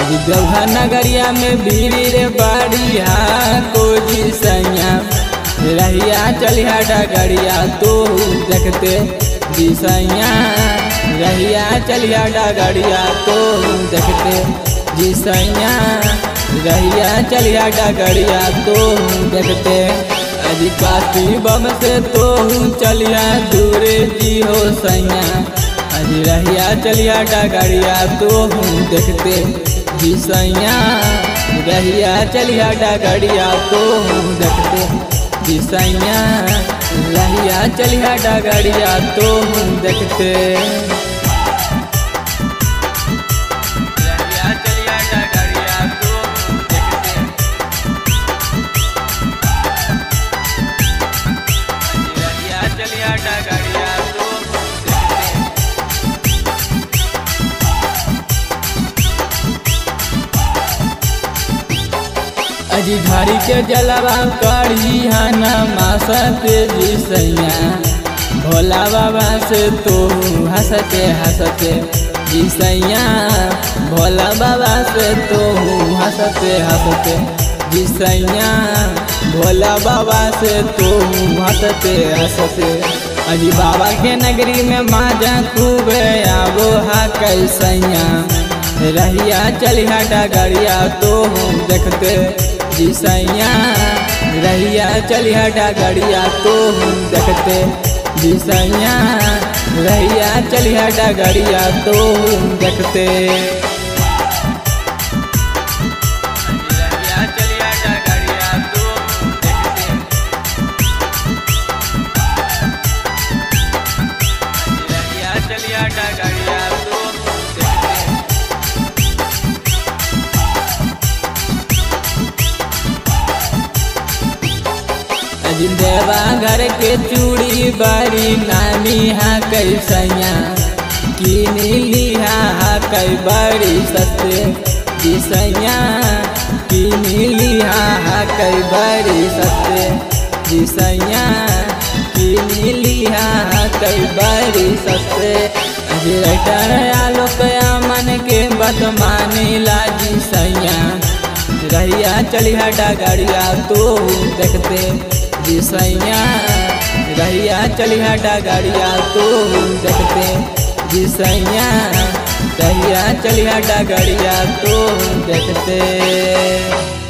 देवघर नगरिया में भीड़ रे बढ़िया कोई सैया रहिया चलिया डगरिया तो देखते जी सैया रहिया चलिया डगरिया तो देखते जी सैया रहिया चलिया डगरिया तो देखते अजी काशी बम से तो चलिया दूरे जी हो सैया अजी रहिया चलिया डगरिया तो देखते जी सैया रहिया चलिया डगरिया तो देखते जी सैया रहिया चलिया डगरिया तो देखते रहिया चलिया डगरिया तो देखते रहिया चलिया डगरिया तो अजी धारी के जलवा करी हना मासते जी सैया भोला बाबा से तो हंसते हंसते जी सैया भोला बाबा से तो हंसते हंसते जी सैया भोला बाबा से तो हंसते हंसते अजी बाबा के नगरी में माजा खूब आवो हा कैसैया रहिया चलिया डगरिया तो देखते जी सैया रहिया चलिया डगरिया तो देखते जी सैया रहिया चलिया डगरिया तो देखते रहिया चलिया डगरिया तो देखते रहिया चलिया डगरिया तो देवा घर के चूड़ी बड़ी नामी हा कैसैया किन लिहा हा कई बड़ी सस्ते जी सैया किन लिहा हा कई बड़ी सस्ते जी सैया किन लिहा हा कई बड़ी सस्ते अजर आलोक मन के बत मानिला जी सैया रहिया चलिया डगरिया तो देखते जी सैया रहिया चलिया डगरिया तो देखते जी सैया रहिया चलिया डगरिया तो देखते।